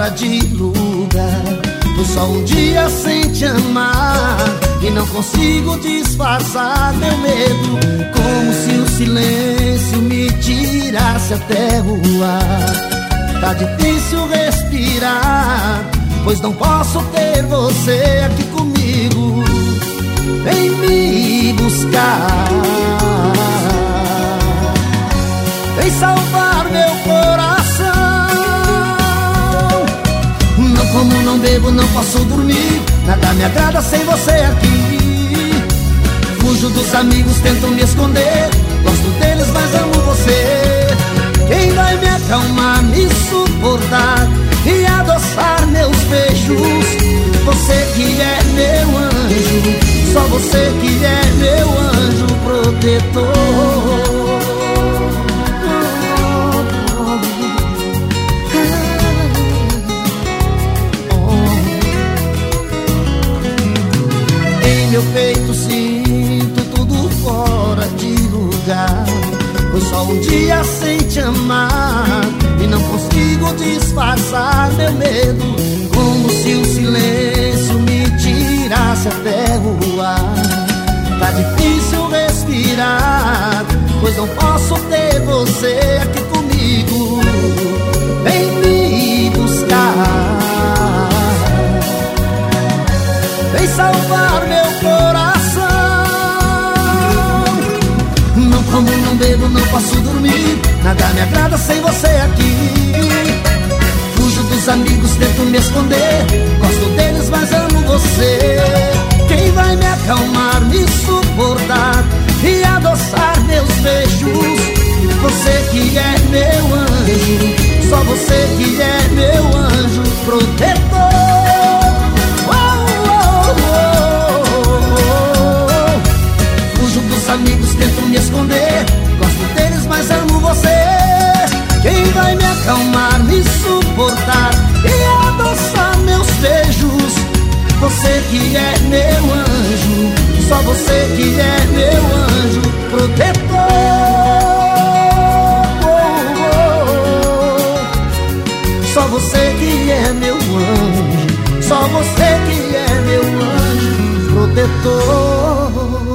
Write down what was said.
fora de lugar. Foi só um dia sem te amar e não consigo disfarçar meu medo, como se o silêncio me tirasse até o ar. Tá difícil respirar, pois não posso ter você aqui comigo. Vem me buscar, vem salvar meu coração. Não como, não bebo, não posso dormir, nada me agrada sem você aqui. Fujo dos amigos, tento me esconder, gosto deles, mas amo você. Quem vai me acalmar, me suportar e adoçar meus beijos? Você que é meu anjo, só você que é meu anjo protetor. Em meu peito sinto tudo fora de lugar. Foi só um dia sem te amar e não consigo disfarçar meu medo, como se o silêncio me tirasse até o ar. Tá difícil respirar, pois não posso ter você aqui comigo. Vem me buscar, vem salvar meu coração. Não como, não bebo, não posso dormir, nada me agrada sem você aqui. Fujo dos amigos, tento me esconder, gosto deles, mas amo você. Quem vai me acalmar, me suportar e adoçar meus beijos? Você que é meu anjo, só você que é meu anjo protetor. Fujo dos amigos, tento me esconder, gosto deles, mas amo você. Quem vai me acalmar, me suportar e adoçar meus beijos? Você que é meu anjo, só você que é meu anjo protetor. Só você que é meu anjo, só você que é meu anjo protetor.